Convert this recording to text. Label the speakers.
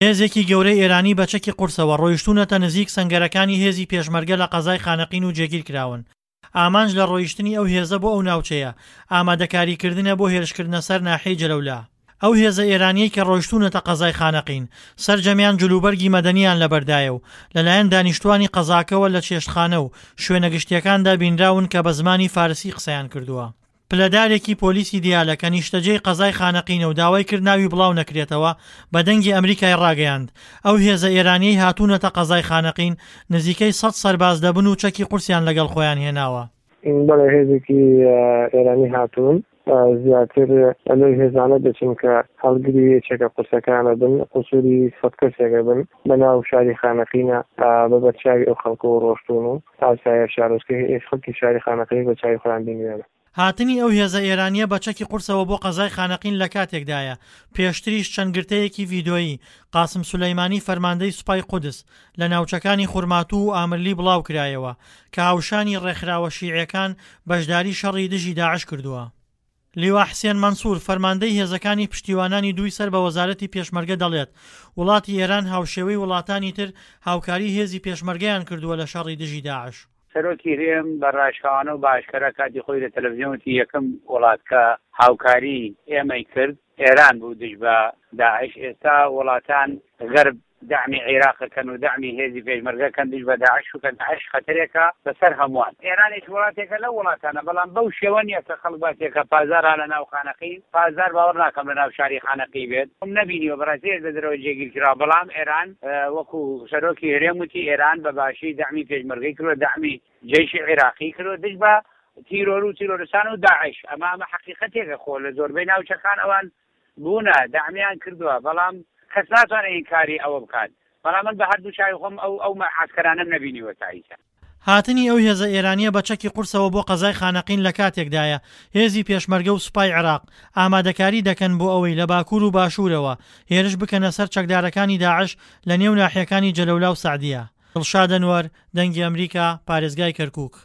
Speaker 1: هێزێکی گەورەی ئێرانی بە چەکی قورسەوە ڕۆیشتونەتە نزیک سەنگەرەکانی هێزی پێشمەرگە لە قەزای خانەقین و جێگیر کراون. ئامانج لە ڕۆیشتنی ئەو هێزە بۆ ئەو ناوچەیە ئامادەکاریکردنە بۆ هێرشکردنە سەر ناحەی جەلەولا. ئەو هێزە ئێرانیەی کە ڕۆیشتونەتە قەزای خانەقین سەرجەمیان جلوبەرگی مەدەنیان لەبەردایە و لەلایەن دانیشتوانی قەزاکەوە لە چێشتخانە و شوێنە گشتیەکاندا بینراون کە بە زمانی فارسی قسەیان کردووە. پلەدارێکی پۆلیسی دیالە کە نیشتەجێی قەزای خانەقینە و داوای کرد ناوی بڵاو نەکرێتەوە بە دەنگی ئەمریکای ڕاگەیاند ئەو هێزە ئێرانیەی هاتوونەتە قەزای خانەقین نزیکەی 100 سەرباز دەبن و چەکی قورسیان لەگەڵ خۆیان هێناوە.
Speaker 2: بەڵێ هێزێکی ئێرانی هاتوون زیاتر ئەلۆی هێزانە دەچین کە هەڵگری یەکێکە قورسەکانە بن قوسوری 100 کەسێکە بن بە ناو شاری خانەقینە بە بەرچاوی ئەو خەڵکە و ڕۆشتون و ئاسایە شارۆچکەی خەڵکی شاری خانەقین بە چاوی خۆیان بینوێنە.
Speaker 1: هاتنی ئەو هێزە ئێرانیە بە چەکی قورسەوە بۆ قەزای خانەقین لە کاتێکدایە پێشتریش چەند گرتەیەکی ڤیدۆیی قاسم سولەیمانی فەرماندەی سوپای قودس لە ناوچەکانی خورماتوو و ئامرلی بڵاو کرایەوە کە هاوشانی ڕێکخراوە شیعیەکان بەشداری شەڕی دژی داعش کردووە. لیوا حسێن مەنسوور فەرماندەی هێزەکانی پشتیوانانی دووی سەر بە وەزارەتی پێشمەرگە دەڵێت وڵاتی ئێران هاوشێوەی وڵاتانی تر هاوکاری هێزی پێشمەرگەیان کردووە لە شەڕی دژی داعش.
Speaker 3: سەرۆکی هێم بە ڕاشکاوانە و باشکەرە کاتی خۆی لە تەلەڤیزیۆنی یەکەم وڵات کە هاوکاری ئێمەی کرد ئێران بوو دژ بە داعش. ئێستا وڵاتان غەرب دعمی عێراقەکەن و دعمی هێزی پێشمەرگەکەن دژ بە داعش و کە داعش خەتەرێکە بەسەر هەمووان. ئێرانیش وڵاتێکە لەو وڵاتانە بەڵام بەو شێوە نییە کە خەڵک باسێکە پازارا لە ناو خانەقین پازار باوەڕ ناکەم لە ناو شاری خانەقی بێت نەبینیوە بەڕاستی لە دەرەوە جێگیر کرا. بەڵام ئێران وەکو سەرۆکی هەرێم وتی ئێران بە باشی دعمی پێشمەرگەی کردوە دعمی جێیشی عێراقی کردوە دژ بە تیرۆر و تیرۆرستان و داعش. ئەمە حەقیقەتێکە خۆ لە زۆربەی ناوچەکان ئەوان بوونە دامیان کردووە بەڵام کەس ناتوانێت ئینکاری ئەوە بکات. بەڵام من بە هەردوو چاوی خۆم ئەو عسکەرانەم نەبینیوە تاییسە.
Speaker 1: هاتنی ئەو هێزە ئێرانیە بە چەکی قورسەوە بۆ قەزای خانەقین لە کاتێکدایە هێزی پێشمەرگە و سوپای عێراق ئامادەکاری دەکەن بۆ ئەوەی لە باکوور و باشوورەوە هێرش بکەنە سەر چەکدارەکانی داعش لە نێو ناحیەکانی جەلەولا و سەعدیە. دڵشاد ئەنوەر، دەنگی ئەمریکا، پارێزگای کەرکووک.